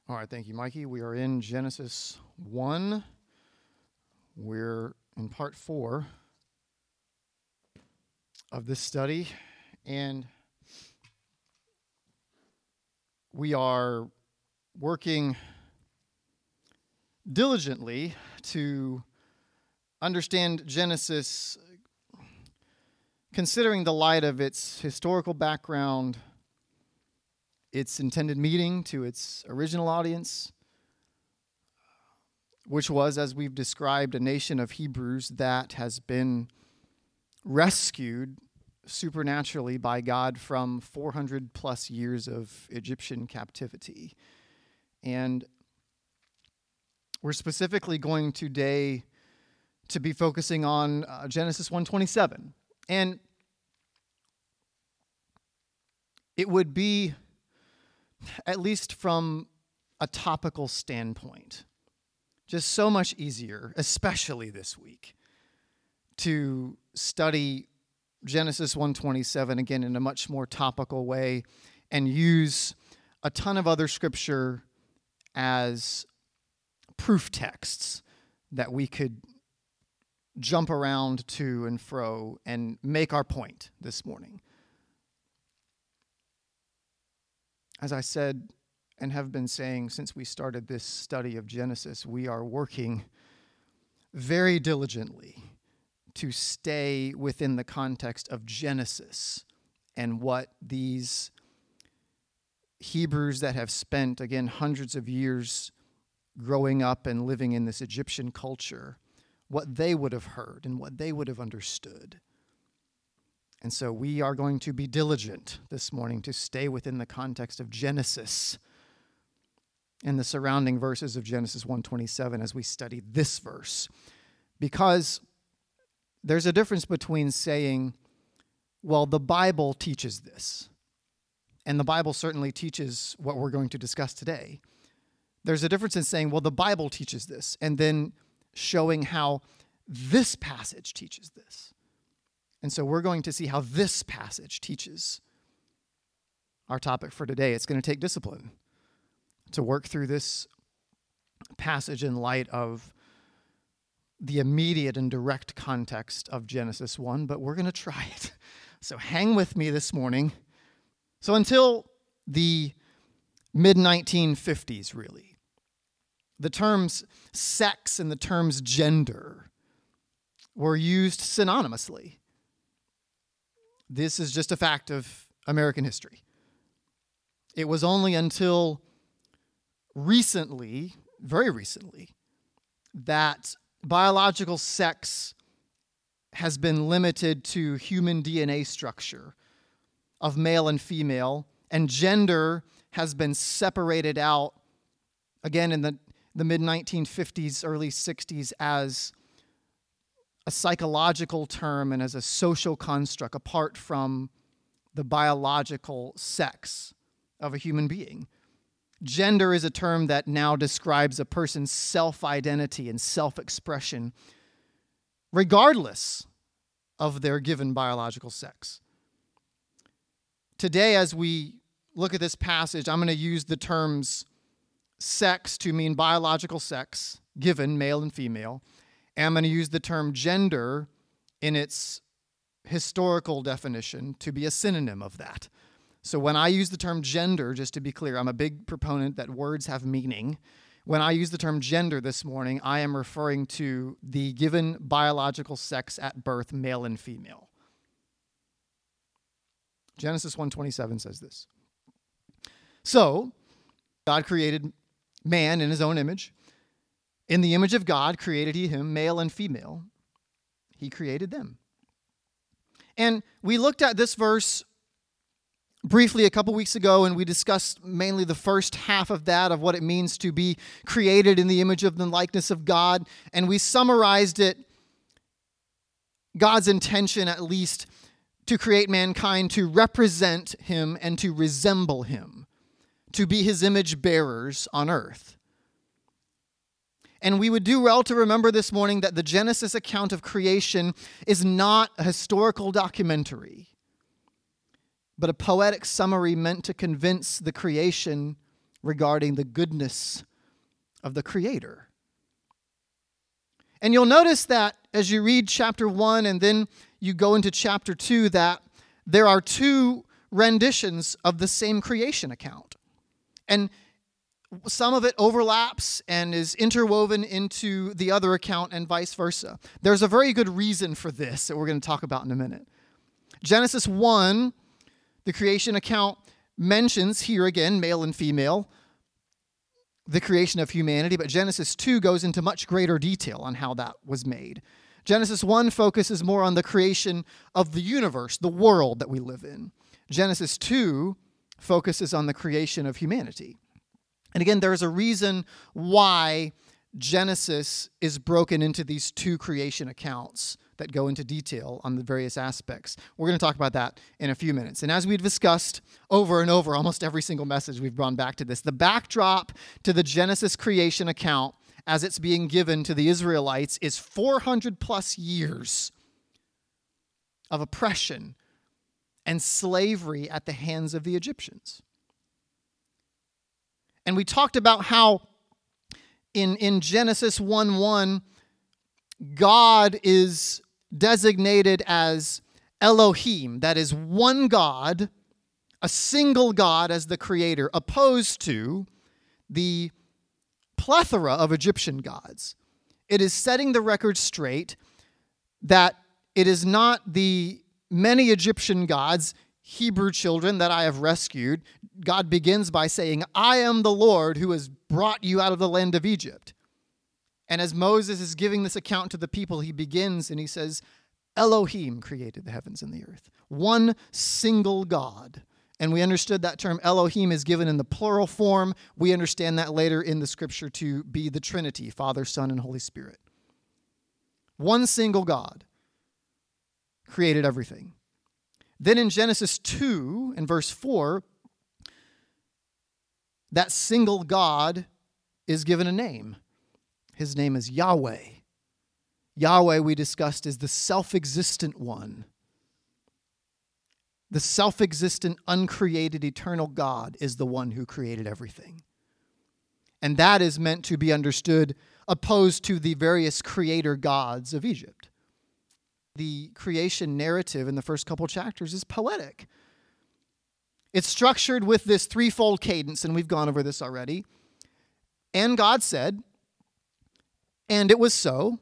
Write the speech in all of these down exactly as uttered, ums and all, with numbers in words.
All right, thank you, Mikey. We are in Genesis one. We're in part four of this study, and we are working diligently to understand Genesis, considering the light of its historical background, its intended meaning to its original audience, which was, as we've described, a nation of Hebrews that has been rescued supernaturally by God from four hundred plus years of Egyptian captivity. And we're specifically going today to be focusing on uh, Genesis one twenty-seven. And it would be, at least from a topical standpoint, just so much easier, especially this week, to study Genesis one twenty-seven again in a much more topical way and use a ton of other scripture as proof texts that we could jump around to and fro and make our point this morning. As I said and have been saying since we started this study of Genesis, we are working very diligently to stay within the context of Genesis and what these Hebrews that have spent, again, hundreds of years growing up and living in this Egyptian culture, what they would have heard and what they would have understood. And so we are going to be diligent this morning to stay within the context of Genesis and the surrounding verses of Genesis one twenty-seven as we study this verse. Because there's a difference between saying, well, the Bible teaches this, and the Bible certainly teaches what we're going to discuss today. There's a difference in saying, well, the Bible teaches this, and then showing how this passage teaches this. And so we're going to see how this passage teaches our topic for today. It's going to take discipline to work through this passage in light of the immediate and direct context of Genesis one, but we're going to try it. So hang with me this morning. So until the mid nineteen fifties, really, the terms sex and the terms gender were used synonymously. This is just a fact of American history. It was only until recently, very recently, that biological sex has been limited to human D N A structure of male and female, and gender has been separated out, again, in the, the mid nineteen fifties, early sixties, as a psychological term and as a social construct apart from the biological sex of a human being. Gender is a term that now describes a person's self-identity and self-expression regardless of their given biological sex. Today, as we look at this passage, I'm going to use the terms sex to mean biological sex, given male and female, and I'm going to use the term gender in its historical definition to be a synonym of that. So when I use the term gender, just to be clear, I'm a big proponent that words have meaning. When I use the term gender this morning, I am referring to the given biological sex at birth, male and female. Genesis one twenty-seven says this. So, God created man in his own image. In the image of God created he him, male and female. He created them. And we looked at this verse briefly a couple weeks ago, and we discussed mainly the first half of that, of what it means to be created in the image of the likeness of God. And we summarized it, God's intention at least, to create mankind to represent him and to resemble him, to be his image bearers on earth. And we would do well to remember this morning that the Genesis account of creation is not a historical documentary, but a poetic summary meant to convince the creation regarding the goodness of the Creator. And you'll notice that as you read chapter one and then you go into chapter two, that there are two renditions of the same creation account. And some of it overlaps and is interwoven into the other account and vice versa. There's a very good reason for this that we're going to talk about in a minute. Genesis one, the creation account, mentions here again, male and female, the creation of humanity, but Genesis two goes into much greater detail on how that was made. Genesis one focuses more on the creation of the universe, the world that we live in. Genesis two focuses on the creation of humanity. And again, there's a reason why Genesis is broken into these two creation accounts that go into detail on the various aspects. We're going to talk about that in a few minutes. And as we've discussed over and over, almost every single message we've gone back to this, the backdrop to the Genesis creation account as it's being given to the Israelites is four hundred plus years of oppression and slavery at the hands of the Egyptians. And we talked about how in, in Genesis one one, God is designated as Elohim, that is one God, a single God as the creator, opposed to the plethora of Egyptian gods. It is setting the record straight that it is not the many Egyptian gods, Hebrew children, that I have rescued. God begins by saying, I am the Lord who has brought you out of the land of Egypt. And as Moses is giving this account to the people, he begins and he says, Elohim created the heavens and the earth. One single God. And we understood that term Elohim is given in the plural form. We understand that later in the scripture to be the Trinity, Father, Son, and Holy Spirit. One single God created everything. Then in Genesis two, in verse four, that single God is given a name. His name is Yahweh. Yahweh, we discussed, is the self-existent one. The self-existent, uncreated, eternal God is the one who created everything. And that is meant to be understood opposed to the various creator gods of Egypt. The creation narrative in the first couple chapters is poetic. It's structured with this threefold cadence, and we've gone over this already. And God said, and it was so,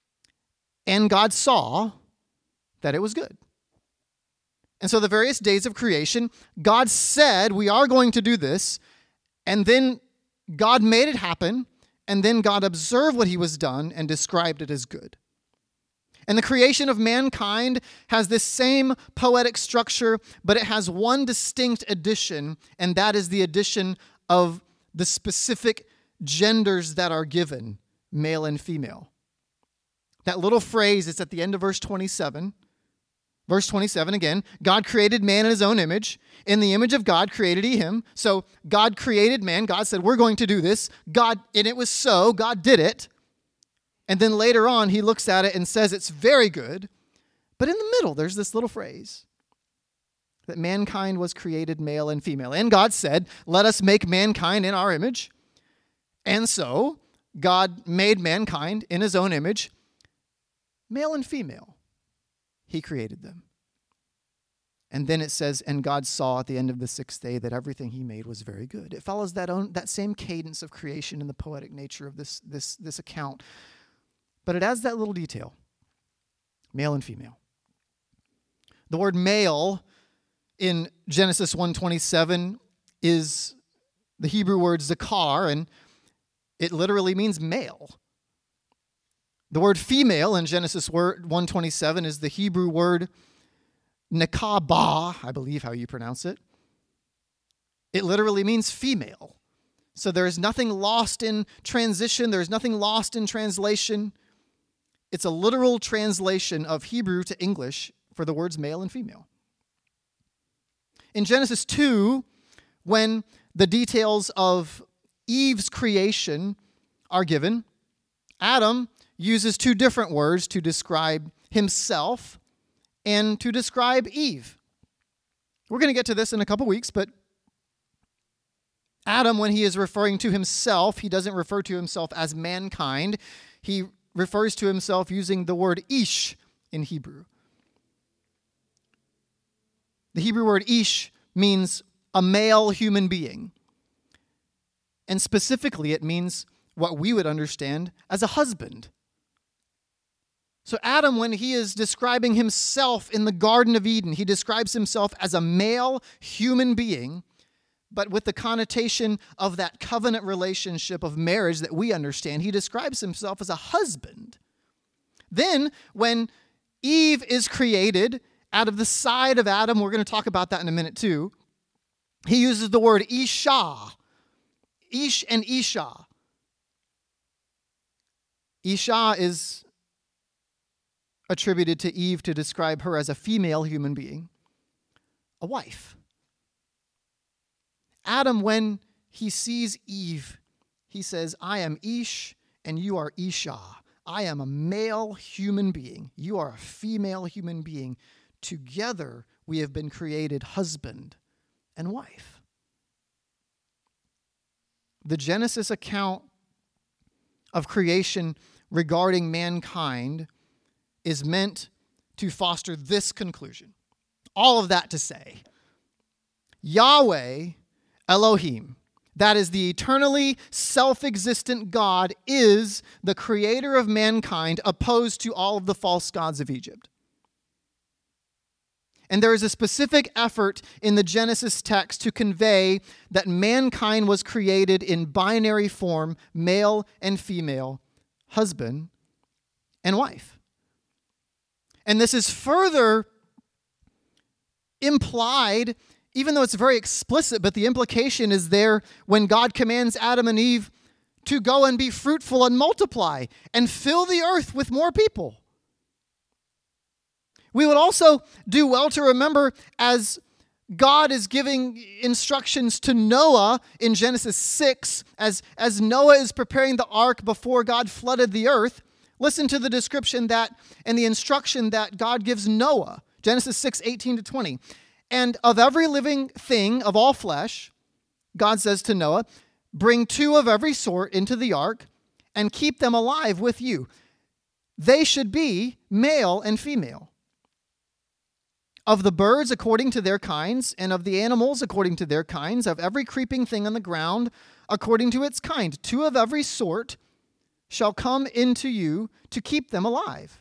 and God saw that it was good. And so the various days of creation, God said, we are going to do this, and then God made it happen, and then God observed what he was done and described it as good. And the creation of mankind has this same poetic structure, but it has one distinct addition, and that is the addition of the specific genders that are given, male and female. That little phrase is at the end of verse twenty-seven. Verse twenty-seven again, God created man in his own image. In the image of God created he him. So God created man. God said, we're going to do this. God, and it was so. God did it. And then later on, he looks at it and says it's very good. But in the middle, there's this little phrase that mankind was created male and female. And God said, let us make mankind in our image. And so God made mankind in his own image, male and female. He created them. And then it says, and God saw at the end of the sixth day that everything he made was very good. It follows that own, that same cadence of creation and the poetic nature of this, this, this account. But it adds that little detail, male and female. The word male in Genesis one twenty-seven is the Hebrew word zakar, and it literally means male. The word female in Genesis one twenty-seven is the Hebrew word nekabah, I believe how you pronounce it. It literally means female. So there is nothing lost in transition. There is nothing lost in translation. It's a literal translation of Hebrew to English for the words male and female. In Genesis two, when the details of Eve's creation are given, Adam uses two different words to describe himself and to describe Eve. We're going to get to this in a couple weeks, but Adam, when he is referring to himself, he doesn't refer to himself as mankind. He refers to himself using the word ish in Hebrew. The Hebrew word ish means a male human being. And specifically, it means what we would understand as a husband. So Adam, when he is describing himself in the Garden of Eden, he describes himself as a male human being, but with the connotation of that covenant relationship of marriage that we understand. He describes himself as a husband. Then, when Eve is created out of the side of Adam, we're going to talk about that in a minute too, he uses the word Isha. Ish and Isha. Isha is attributed to Eve to describe her as a female human being, a wife. Adam, when he sees Eve, he says, I am Ish and you are Isha. I am a male human being. You are a female human being. Together we have been created husband and wife. The Genesis account of creation regarding mankind is meant to foster this conclusion. All of that to say, Yahweh Elohim, that is the eternally self-existent God, is the creator of mankind, opposed to all of the false gods of Egypt. And there is a specific effort in the Genesis text to convey that mankind was created in binary form, male and female, husband and wife. And this is further implied, even though it's very explicit, but the implication is there when God commands Adam and Eve to go and be fruitful and multiply and fill the earth with more people. We would also do well to remember, as God is giving instructions to Noah in Genesis six, as, as Noah is preparing the ark before God flooded the earth, listen to the description that and the instruction that God gives Noah. Genesis six, eighteen to twenty. And of every living thing of all flesh, God says to Noah, bring two of every sort into the ark and keep them alive with you. They should be male and female. Of the birds according to their kinds, and of the animals according to their kinds, of every creeping thing on the ground according to its kind, two of every sort shall come into you to keep them alive.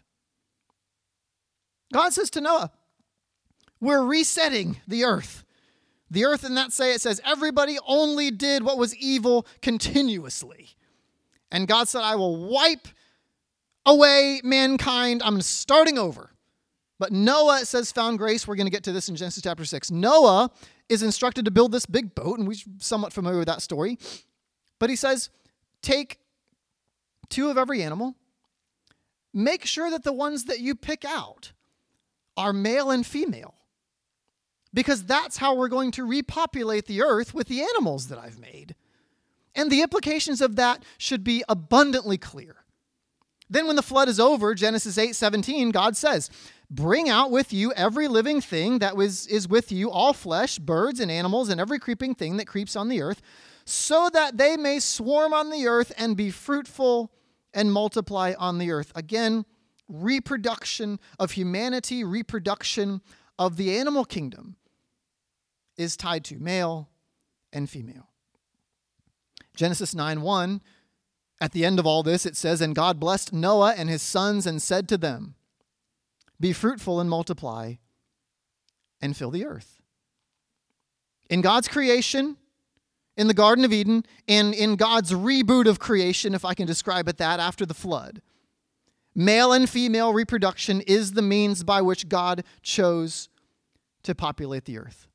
God says to Noah, we're resetting the earth. The earth in that say it says everybody only did what was evil continuously. And God said, I will wipe away mankind. I'm starting over. But Noah, it says, found grace. We're going to get to this in Genesis chapter six. Noah is instructed to build this big boat, and we're somewhat familiar with that story. But he says, take two of every animal. Make sure that the ones that you pick out are male and female, because that's how we're going to repopulate the earth with the animals that I've made. And the implications of that should be abundantly clear. Then when the flood is over, Genesis eight seventeen, God says, bring out with you every living thing that was, is with you, all flesh, birds and animals, and every creeping thing that creeps on the earth, so that they may swarm on the earth and be fruitful and multiply on the earth. Again, reproduction of humanity, reproduction of the animal kingdom is tied to male and female. Genesis nine one, at the end of all this, it says, and God blessed Noah and his sons and said to them, be fruitful and multiply and fill the earth. In God's creation, in the Garden of Eden, and in God's reboot of creation, if I can describe it that, after the flood, male and female reproduction is the means by which God chose to populate the earth.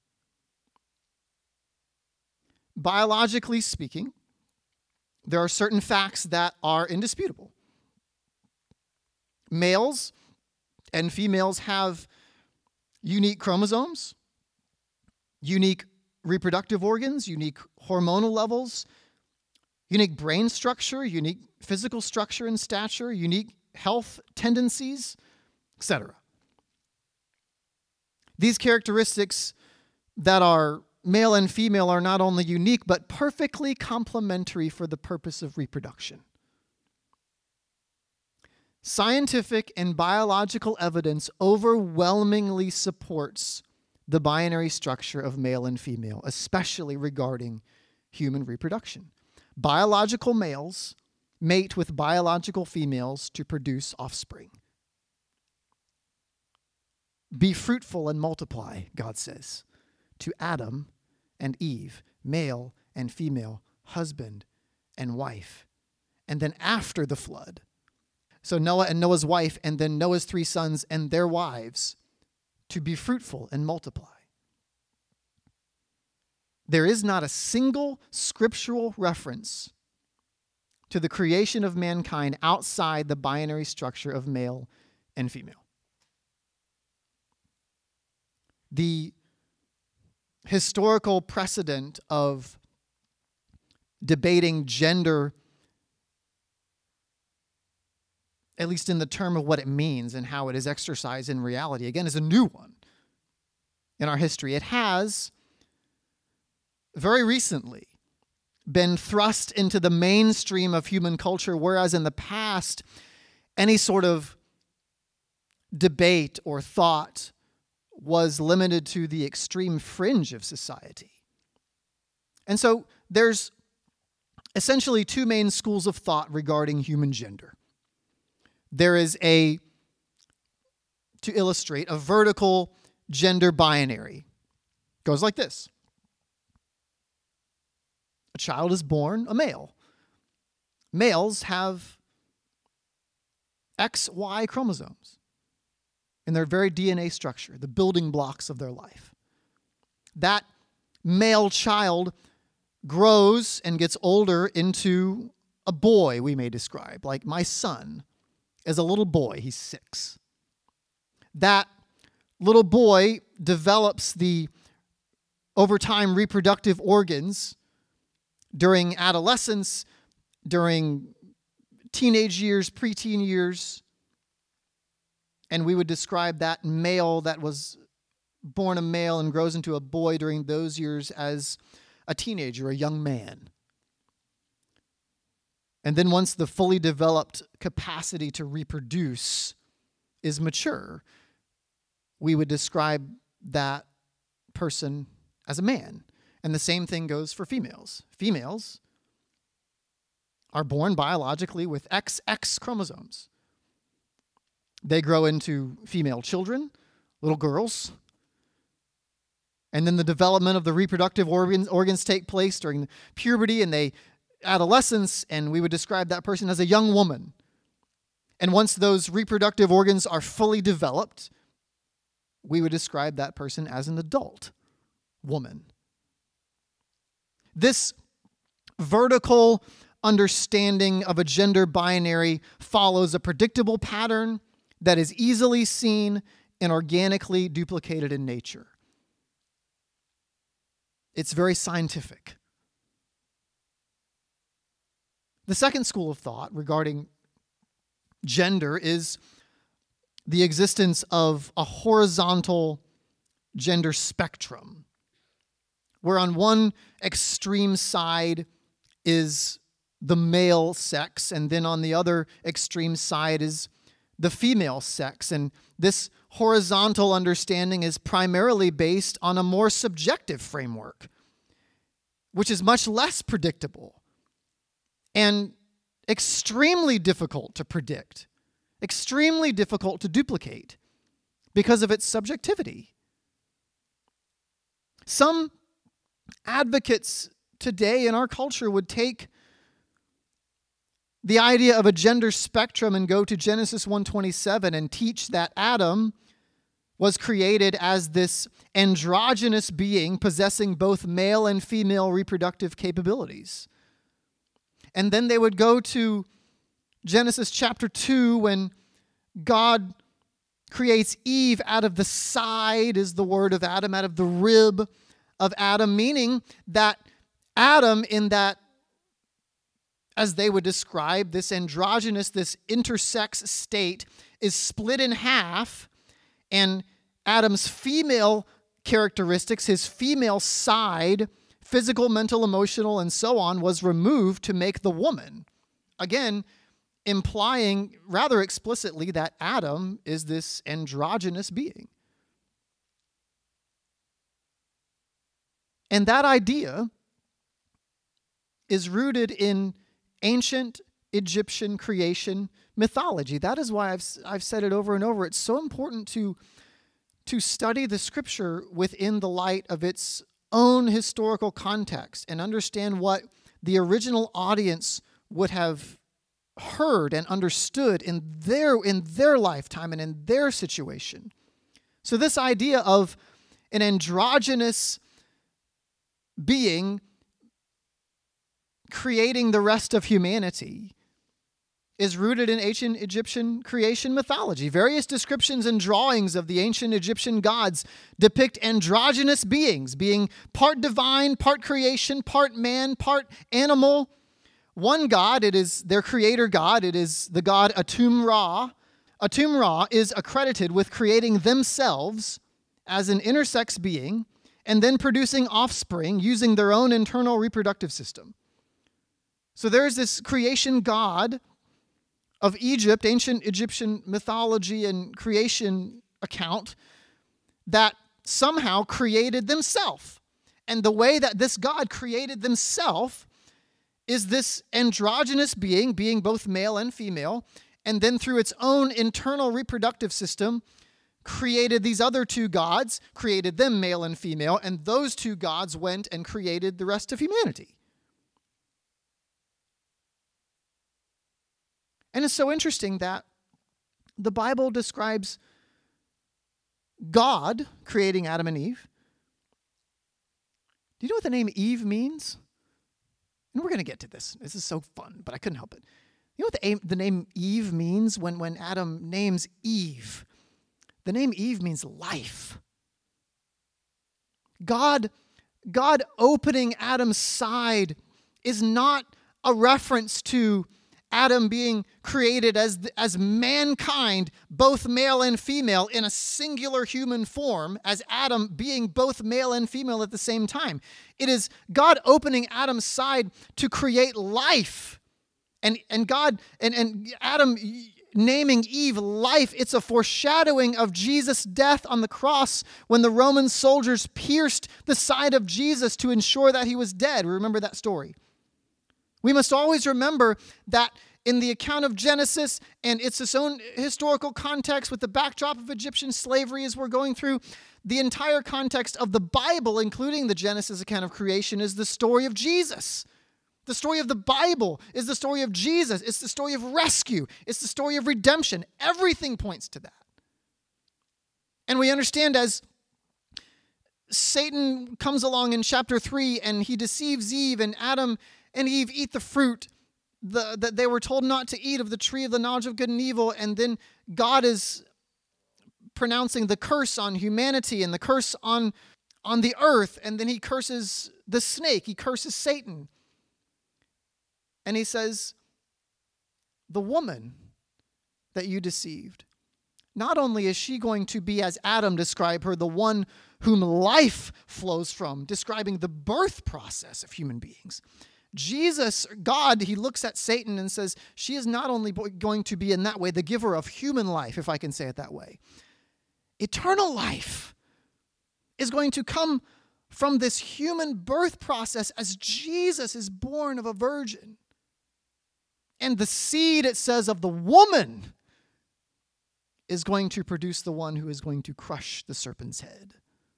Biologically speaking, there are certain facts that are indisputable. Males and females have unique chromosomes, unique reproductive organs, unique hormonal levels, unique brain structure, unique physical structure and stature, unique health tendencies, et cetera. These characteristics that are male and female are not only unique, but perfectly complementary for the purpose of reproduction. Scientific and biological evidence overwhelmingly supports the binary structure of male and female, especially regarding human reproduction. Biological males mate with biological females to produce offspring. Be fruitful and multiply, God says, to Adam and Eve, male and female, husband and wife. And then after the flood, so Noah and Noah's wife, and then Noah's three sons and their wives, to be fruitful and multiply. There is not a single scriptural reference to the creation of mankind outside the binary structure of male and female. The historical precedent of debating gender, at least in the term of what it means and how it is exercised in reality, again, is a new one in our history. It has very recently been thrust into the mainstream of human culture, whereas in the past, any sort of debate or thought was limited to the extreme fringe of society. And so there's essentially two main schools of thought regarding human gender. There is a, to illustrate, a vertical gender binary. Goes like this. A child is born a male. Males have X Y chromosomes in their very D N A structure, the building blocks of their life. That male child grows and gets older into a boy, we may describe, like my son is a little boy, he's six. That little boy develops the, over time, reproductive organs during adolescence, during teenage years, preteen years, and we would describe that male that was born a male and grows into a boy during those years as a teenager, a young man. And then once the fully developed capacity to reproduce is mature, we would describe that person as a man. And the same thing goes for females. Females are born biologically with X X chromosomes. They grow into female children, little girls. And then the development of the reproductive organs, organs take place during puberty and they adolescence, and we would describe that person as a young woman. And once those reproductive organs are fully developed, we would describe that person as an adult woman. This vertical understanding of a gender binary follows a predictable pattern that is easily seen and organically duplicated in nature. It's very scientific. The second school of thought regarding gender is the existence of a horizontal gender spectrum, where on one extreme side is the male sex, and then on the other extreme side is the female sex. And this horizontal understanding is primarily based on a more subjective framework, which is much less predictable and extremely difficult to predict, extremely difficult to duplicate because of its subjectivity. Some advocates today in our culture would take the idea of a gender spectrum and go to Genesis one twenty-seven and teach that Adam was created as this androgynous being possessing both male and female reproductive capabilities. And then they would go to Genesis chapter two when God creates Eve out of the side, is the word of Adam, out of the rib of Adam, meaning that Adam, in that, as they would describe, this androgynous, this intersex state, is split in half, and Adam's female characteristics, his female side, physical, mental, emotional, and so on, was removed to make the woman. Again, implying rather explicitly that Adam is this androgynous being. And that idea is rooted in ancient Egyptian creation mythology. That is why I've I've said it over and over. It's so important to, to study the scripture within the light of its own historical context and understand what the original audience would have heard and understood in their in their lifetime and in their situation. So this idea of an androgynous being creating the rest of humanity is rooted in ancient Egyptian creation mythology. Various descriptions and drawings of the ancient Egyptian gods depict androgynous beings, being part divine, part creation, part man, part animal. One god, it is their creator god, it is the god Atum-Ra. Atum-Ra is accredited with creating themselves as an intersex being and then producing offspring using their own internal reproductive system. So there's this creation god of Egypt, ancient Egyptian mythology and creation account, that somehow created themselves. And the way that this God created themselves is this androgynous being, being both male and female, and then through its own internal reproductive system, created these other two gods, created them male and female, and those two gods went and created the rest of humanity. And it's so interesting that the Bible describes God creating Adam and Eve. Do you know what the name Eve means? And we're going to get to this. This is so fun, but I couldn't help it. You know what the, aim, the name Eve means when, when Adam names Eve? The name Eve means life. God, God opening Adam's side is not a reference to Adam being created as, as mankind, both male and female, in a singular human form, as Adam being both male and female at the same time. It is God opening Adam's side to create life. And, and God, and, and Adam naming Eve life, it's a foreshadowing of Jesus' death on the cross when the Roman soldiers pierced the side of Jesus to ensure that he was dead. Remember that story. We must always remember that in the account of Genesis and its its own historical context with the backdrop of Egyptian slavery as we're going through, the entire context of the Bible, including the Genesis account of creation, is the story of Jesus. The story of the Bible is the story of Jesus. It's the story of rescue. It's the story of redemption. Everything points to that. And we understand as Satan comes along in chapter three and he deceives Eve, and Adam and Eve eat the fruit the, that they were told not to eat of the tree of the knowledge of good and evil, and then God is pronouncing the curse on humanity and the curse on, on the earth, and then he curses the snake. He curses Satan. And he says, the woman that you deceived, not only is she going to be, as Adam described her, the one whom life flows from, describing the birth process of human beings. Jesus, God, he looks at Satan and says, she is not only going to be in that way the giver of human life, if I can say it that way. Eternal life is going to come from this human birth process as Jesus is born of a virgin. And the seed, it says, of the woman is going to produce the one who is going to crush the serpent's head.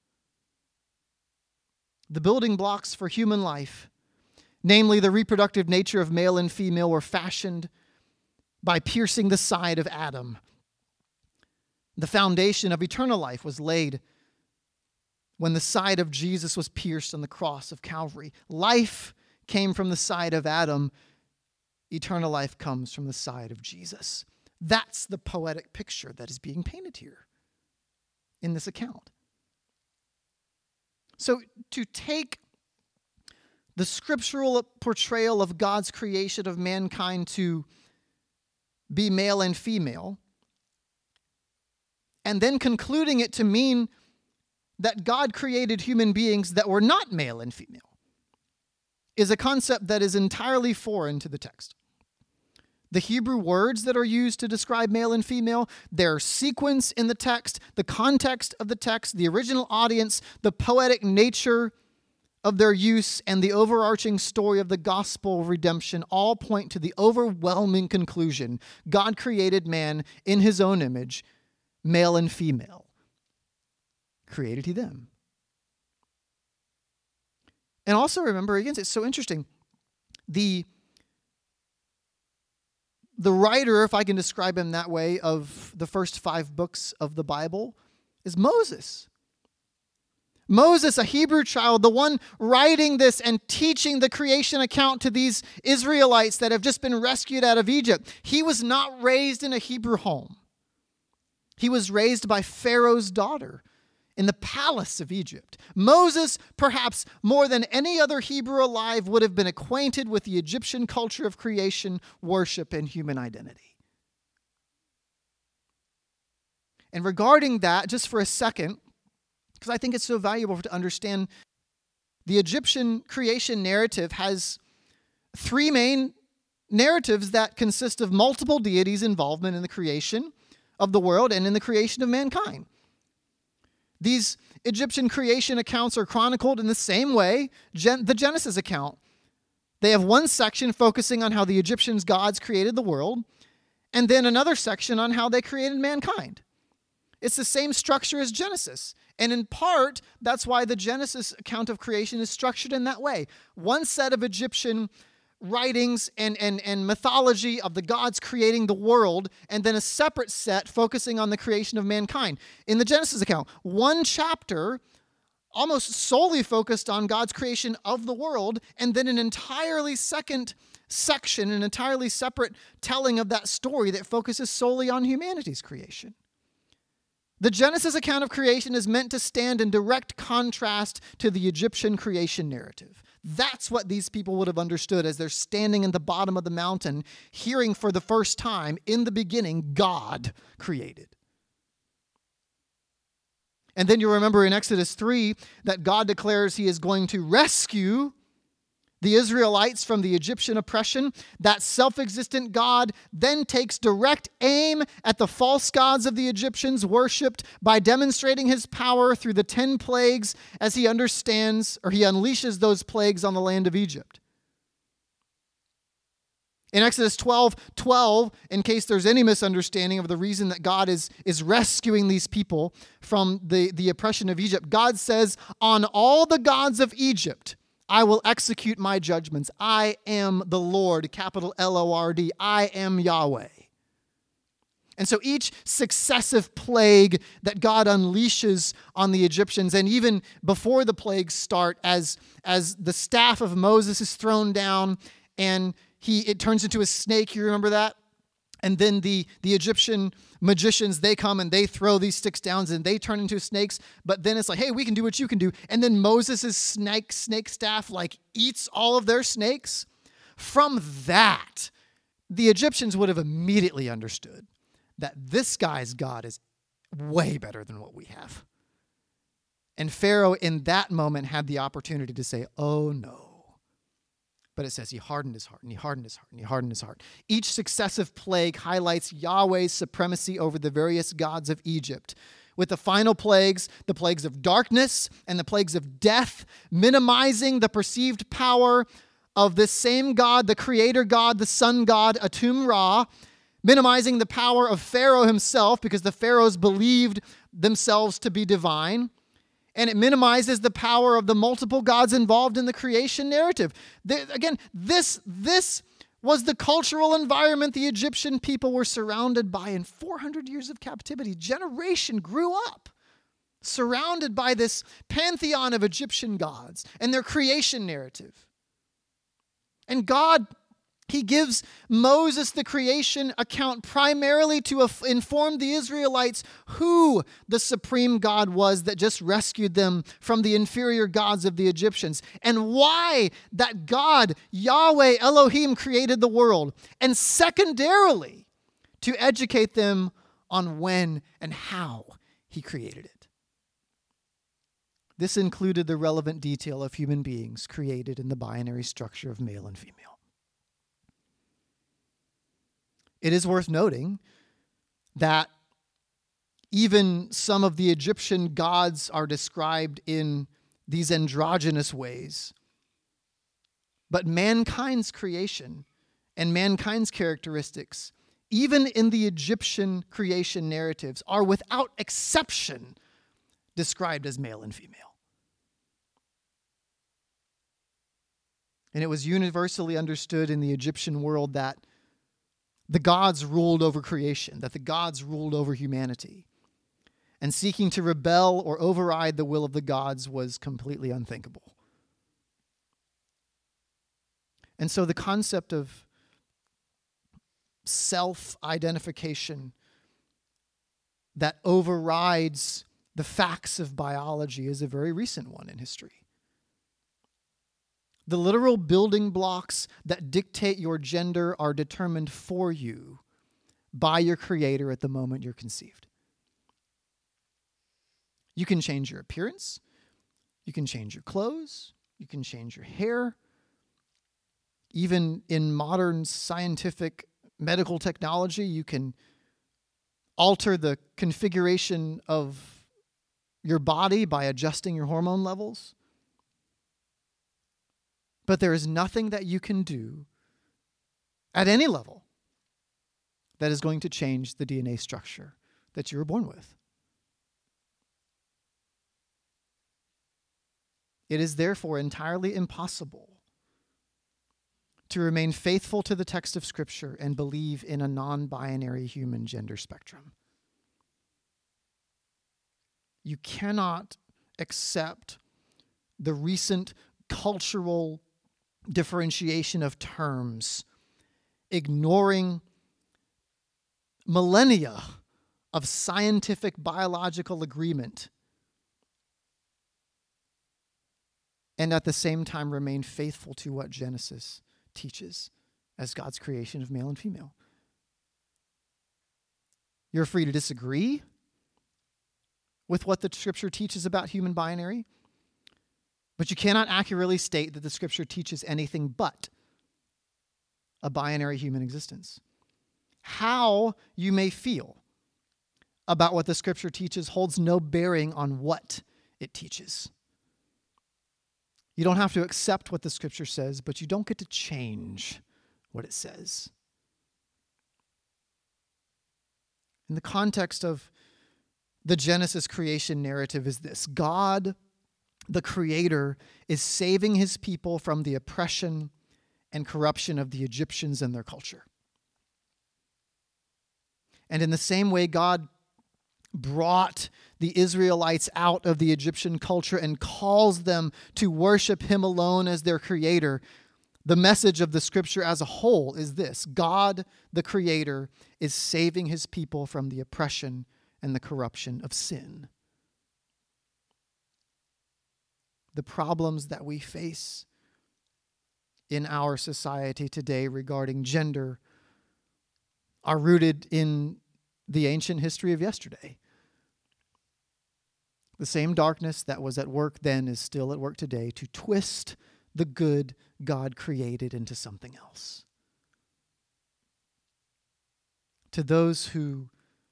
The building blocks for human life, namely the reproductive nature of male and female, were fashioned by piercing the side of Adam. The foundation of eternal life was laid when the side of Jesus was pierced on the cross of Calvary. Life came from the side of Adam. Eternal life comes from the side of Jesus. That's the poetic picture that is being painted here in this account. So to take the scriptural portrayal of God's creation of mankind to be male and female, and then concluding it to mean that God created human beings that were not male and female is a concept that is entirely foreign to the text. The Hebrew words that are used to describe male and female, their sequence in the text, the context of the text, the original audience, the poetic nature of their use, and the overarching story of the gospel of redemption all point to the overwhelming conclusion: God created man in his own image, male and female. Created he them. And also remember, again, it's so interesting, the, the writer, if I can describe him that way, of the first five books of the Bible is Moses. Moses, a Hebrew child, the one writing this and teaching the creation account to these Israelites that have just been rescued out of Egypt. He was not raised in a Hebrew home. He was raised by Pharaoh's daughter in the palace of Egypt. Moses, perhaps more than any other Hebrew alive, would have been acquainted with the Egyptian culture of creation, worship, and human identity. And regarding that, just for a second, because I think it's so valuable to understand, the Egyptian creation narrative has three main narratives that consist of multiple deities' involvement in the creation of the world and in the creation of mankind. These Egyptian creation accounts are chronicled in the same way Gen- the Genesis account. They have one section focusing on how the Egyptians' gods created the world, and then another section on how they created mankind. It's the same structure as Genesis. And in part, that's why the Genesis account of creation is structured in that way. One set of Egyptian writings and, and, and mythology of the gods creating the world, and then a separate set focusing on the creation of mankind. In the Genesis account, one chapter almost solely focused on God's creation of the world, and then an entirely second section, an entirely separate telling of that story that focuses solely on humanity's creation. The Genesis account of creation is meant to stand in direct contrast to the Egyptian creation narrative. That's what these people would have understood as they're standing in the bottom of the mountain, hearing for the first time, in the beginning, God created. And then you remember in Exodus three that God declares he is going to rescue the Israelites from the Egyptian oppression. That self-existent God then takes direct aim at the false gods of the Egyptians worshipped by demonstrating his power through the ten plagues as he understands, or he unleashes those plagues on the land of Egypt. In Exodus twelve twelve, in case there's any misunderstanding of the reason that God is, is rescuing these people from the, the oppression of Egypt, God says, "On all the gods of Egypt, I will execute my judgments. I am the Lord," capital L O R D. I am Yahweh. And so each successive plague that God unleashes on the Egyptians, and even before the plagues start, as, as the staff of Moses is thrown down and he it turns into a snake, you remember that? And then the, the Egyptian magicians, they come and they throw these sticks down and they turn into snakes. But then it's like, hey, we can do what you can do. And then Moses' snake, snake staff like eats all of their snakes. From that, the Egyptians would have immediately understood that this guy's God is way better than what we have. And Pharaoh in that moment had the opportunity to say, oh no. But it says he hardened his heart, and he hardened his heart, and he hardened his heart. Each successive plague highlights Yahweh's supremacy over the various gods of Egypt. With the final plagues, the plagues of darkness and the plagues of death, minimizing the perceived power of this same God, the creator God, the sun God, Atum Ra, minimizing the power of Pharaoh himself because the pharaohs believed themselves to be divine. And it minimizes the power of the multiple gods involved in the creation narrative. They, again, this, this was the cultural environment the Egyptian people were surrounded by in four hundred years of captivity. Generation grew up surrounded by this pantheon of Egyptian gods and their creation narrative. And God, he gives Moses the creation account primarily to inform the Israelites who the supreme God was that just rescued them from the inferior gods of the Egyptians, and why that God, Yahweh Elohim, created the world, and secondarily to educate them on when and how he created it. This included the relevant detail of human beings created in the binary structure of male and female. It is worth noting that even some of the Egyptian gods are described in these androgynous ways. But mankind's creation and mankind's characteristics, even in the Egyptian creation narratives, are without exception described as male and female. And it was universally understood in the Egyptian world that the gods ruled over creation, that the gods ruled over humanity. And seeking to rebel or override the will of the gods was completely unthinkable. And so the concept of self-identification that overrides the facts of biology is a very recent one in history. The literal building blocks that dictate your gender are determined for you by your Creator at the moment you're conceived. You can change your appearance. You can change your clothes. You can change your hair. Even in modern scientific medical technology, you can alter the configuration of your body by adjusting your hormone levels. But there is nothing that you can do at any level that is going to change the D N A structure that you were born with. It is therefore entirely impossible to remain faithful to the text of Scripture and believe in a non-binary human gender spectrum. You cannot accept the recent cultural differentiation of terms, ignoring millennia of scientific biological agreement, and at the same time remain faithful to what Genesis teaches as God's creation of male and female. You're free to disagree with what the Scripture teaches about human binary, but you cannot accurately state that the Scripture teaches anything but a binary human existence. How you may feel about what the Scripture teaches holds no bearing on what it teaches. You don't have to accept what the Scripture says, but you don't get to change what it says. In the context of the Genesis creation narrative is this: God, the Creator, is saving his people from the oppression and corruption of the Egyptians and their culture. And in the same way, God brought the Israelites out of the Egyptian culture and calls them to worship him alone as their Creator. The message of the Scripture as a whole is this: God, the Creator, is saving his people from the oppression and the corruption of sin. The problems that we face in our society today regarding gender are rooted in the ancient history of yesterday. The same darkness that was at work then is still at work today to twist the good God created into something else. To those who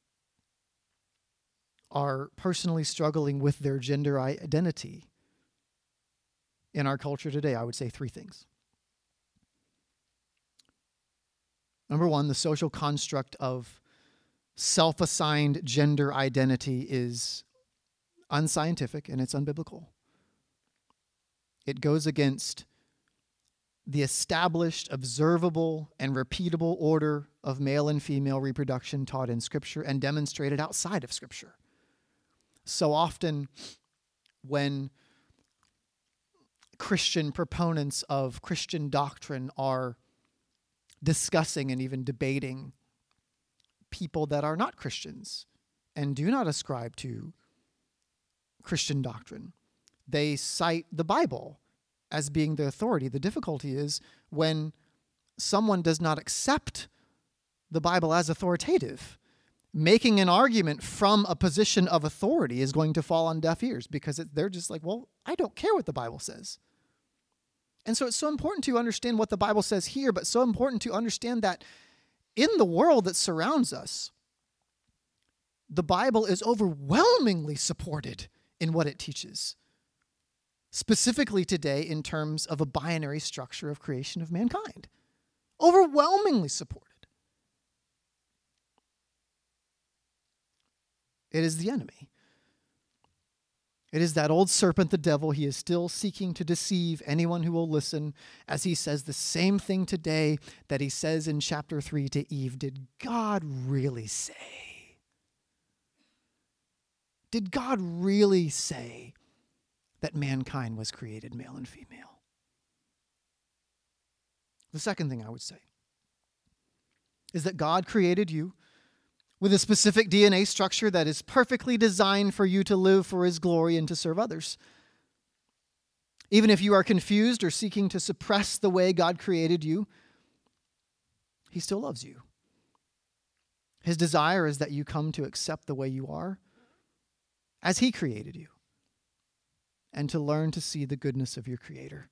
are personally struggling with their gender identity in our culture today, I would say three things. Number one, the social construct of self-assigned gender identity is unscientific and it's unbiblical. It goes against the established, observable, and repeatable order of male and female reproduction taught in Scripture and demonstrated outside of Scripture. So often when Christian proponents of Christian doctrine are discussing and even debating people that are not Christians and do not ascribe to Christian doctrine, they cite the Bible as being the authority. The difficulty is when someone does not accept the Bible as authoritative making an argument from a position of authority is going to fall on deaf ears because it, they're just like, well, I don't care what the Bible says. And so it's so important to understand what the Bible says here, but so important to understand that in the world that surrounds us, the Bible is overwhelmingly supported in what it teaches, specifically today in terms of a binary structure of creation of mankind. Overwhelmingly supported. It is the enemy. It is that old serpent, the devil. He is still seeking to deceive anyone who will listen, as he says the same thing today that he says in chapter three to Eve. Did God really say? Did God really say that mankind was created male and female? The second thing I would say is that God created you with a specific D N A structure that is perfectly designed for you to live for his glory and to serve others. Even if you are confused or seeking to suppress the way God created you, he still loves you. His desire is that you come to accept the way you are as he created you and to learn to see the goodness of your Creator.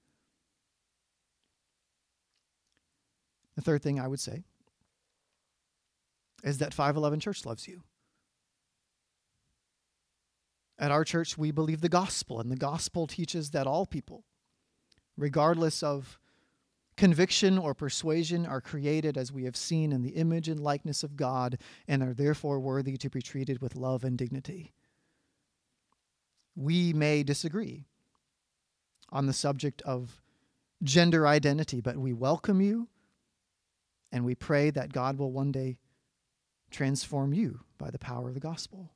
The third thing I would say is that five eleven Church loves you. At our church, we believe the gospel, and the gospel teaches that all people, regardless of conviction or persuasion, are created as we have seen in the image and likeness of God and are therefore worthy to be treated with love and dignity. We may disagree on the subject of gender identity, but we welcome you and we pray that God will one day transform you by the power of the gospel.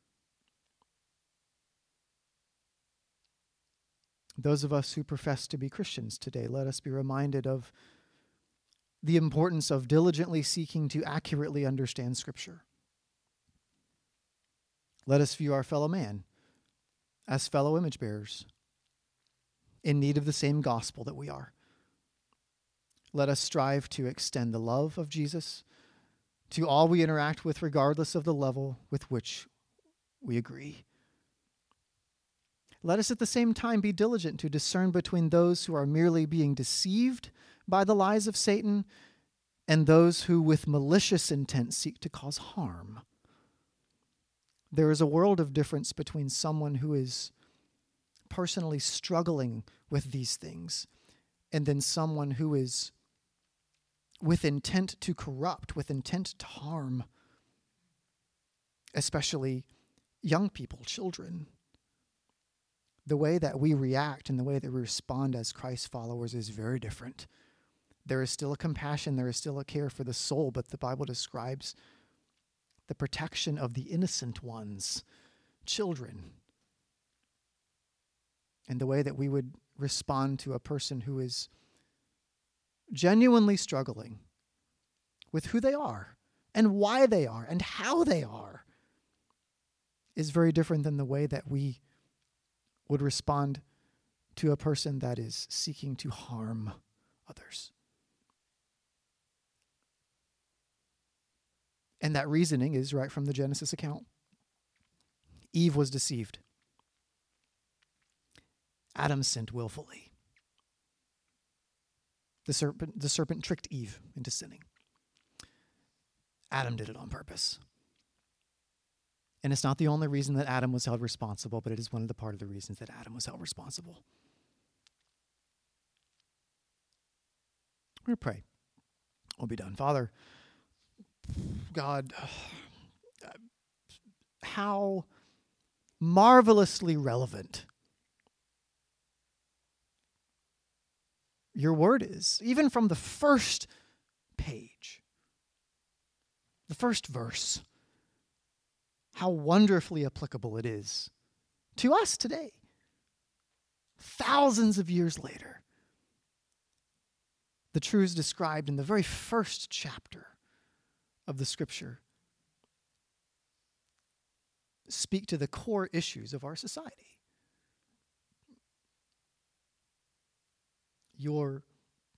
Those of us who profess to be Christians today, let us be reminded of the importance of diligently seeking to accurately understand Scripture. Let us view our fellow man as fellow image bearers in need of the same gospel that we are. Let us strive to extend the love of Jesus to all we interact with, regardless of the level with which we agree. Let us at the same time be diligent to discern between those who are merely being deceived by the lies of Satan and those who with malicious intent seek to cause harm. There is a world of difference between someone who is personally struggling with these things and then someone who is with intent to corrupt, with intent to harm, especially young people, children. The way that we react and the way that we respond as Christ followers is very different. There is still a compassion, there is still a care for the soul, but the Bible describes the protection of the innocent ones, children, and the way that we would respond to a person who is genuinely struggling with who they are and why they are and how they are is very different than the way that we would respond to a person that is seeking to harm others. And that reasoning is right from the Genesis account. Eve was deceived. Adam sinned willfully. The serpent, the serpent tricked Eve into sinning. Adam did it on purpose. And it's not the only reason that Adam was held responsible, but it is one of the part of the reasons that Adam was held responsible. We're going to pray. We'll be done. Father, God, how marvelously relevant your word is, even from the first page, the first verse. How wonderfully applicable it is to us today, thousands of years later. The truths described in the very first chapter of the Scripture speak to the core issues of our society. Your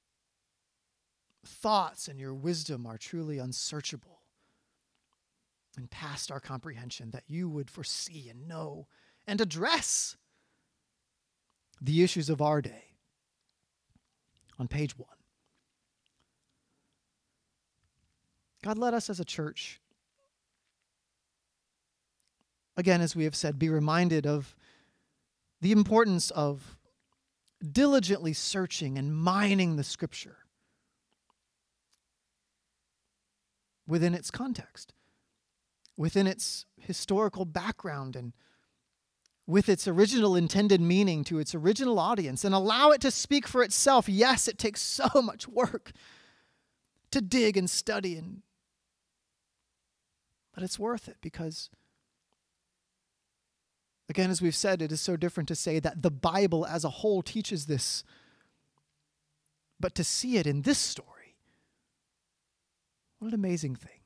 thoughts and your wisdom are truly unsearchable. and past our comprehension, that you would foresee and know and address the issues of our day. On page one, God, let us as a church, again, as we have said, be reminded of the importance of diligently searching and mining the Scripture within its context, within its historical background, and with its original intended meaning to its original audience, and allow it to speak for itself. Yes, it takes so much work to dig and study, and but it's worth it because, again, as we've said, it is so different to say that the Bible as a whole teaches this, but to see it in this story, what an amazing thing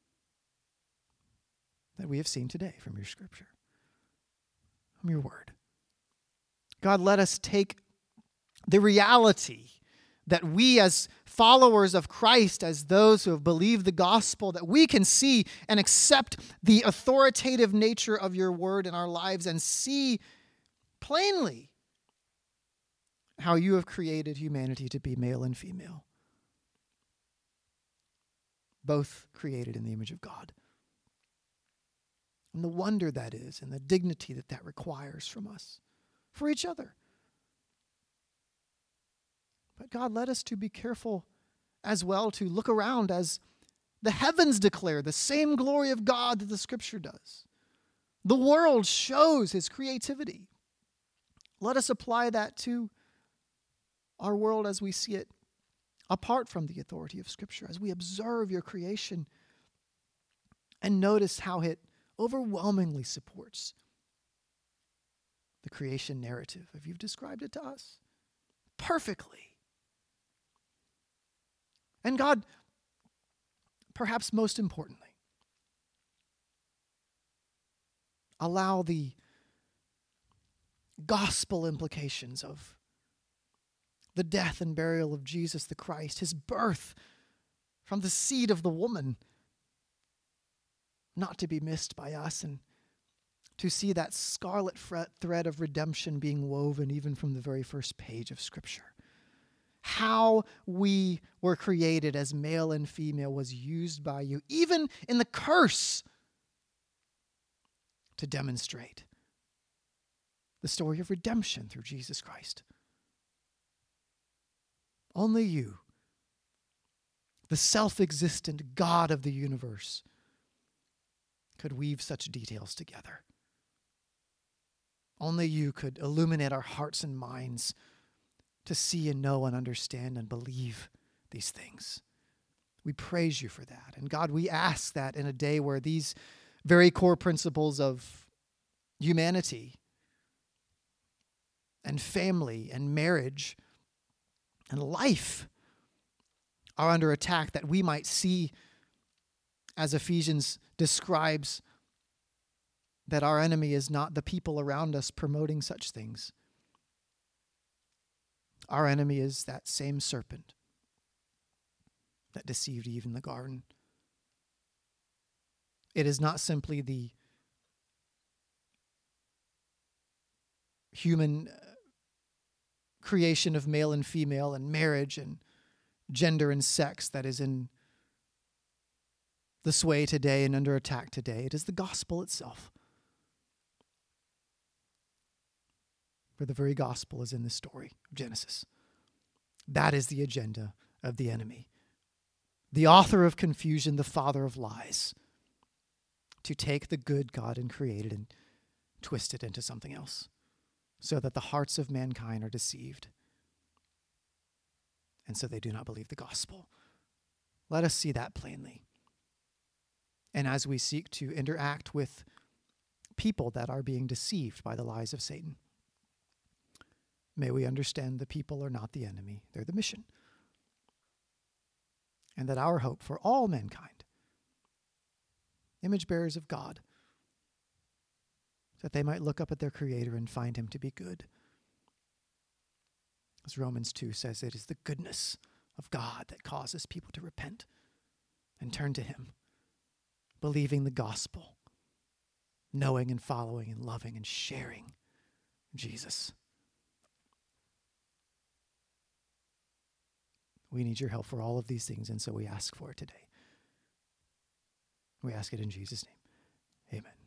that we have seen today from your Scripture, from your word. God, let us take the reality that we as followers of Christ, as those who have believed the gospel, that we can see and accept the authoritative nature of your word in our lives and see plainly how you have created humanity to be male and female, both created in the image of God. And the wonder that is, and the dignity that that requires from us, for each other. But God, let us to be careful as well to look around as the heavens declare the same glory of God that the Scripture does. The world shows his creativity. Let us apply that to our world as we see it apart from the authority of Scripture, as we observe your creation and notice how it overwhelmingly supports the creation narrative, if you've described it to us perfectly. And God, perhaps most importantly, allow the gospel implications of the death and burial of Jesus the Christ, his birth from the seed of the woman, not to be missed by us, and to see that scarlet thread of redemption being woven even from the very first page of Scripture. How we were created as male and female was used by you, even in the curse, to demonstrate the story of redemption through Jesus Christ. Only you, the self-existent God of the universe, could weave such details together. Only you could illuminate our hearts and minds to see and know and understand and believe these things. We praise you for that. And God, we ask that in a day where these very core principles of humanity and family and marriage and life are under attack, that we might see, as Ephesians describes, that our enemy is not the people around us promoting such things. Our enemy is that same serpent that deceived Eve in the garden. It is not simply the human creation of male and female and marriage and gender and sex that is in the sway today and under attack today. It is the gospel itself. For the very gospel is in the story of Genesis. That is the agenda of the enemy. The author of confusion, the father of lies, to take the good God had created and twist it into something else, so that the hearts of mankind are deceived, and so they do not believe the gospel. Let us see that plainly. And as we seek to interact with people that are being deceived by the lies of Satan, may we understand the people are not the enemy, they're the mission. And that our hope for all mankind, image bearers of God, that they might look up at their Creator and find him to be good. As Romans two says, it is the goodness of God that causes people to repent and turn to him believing the gospel, knowing and following and loving and sharing Jesus. We need your help for all of these things, and so we ask for it today. We ask it in Jesus' name. Amen.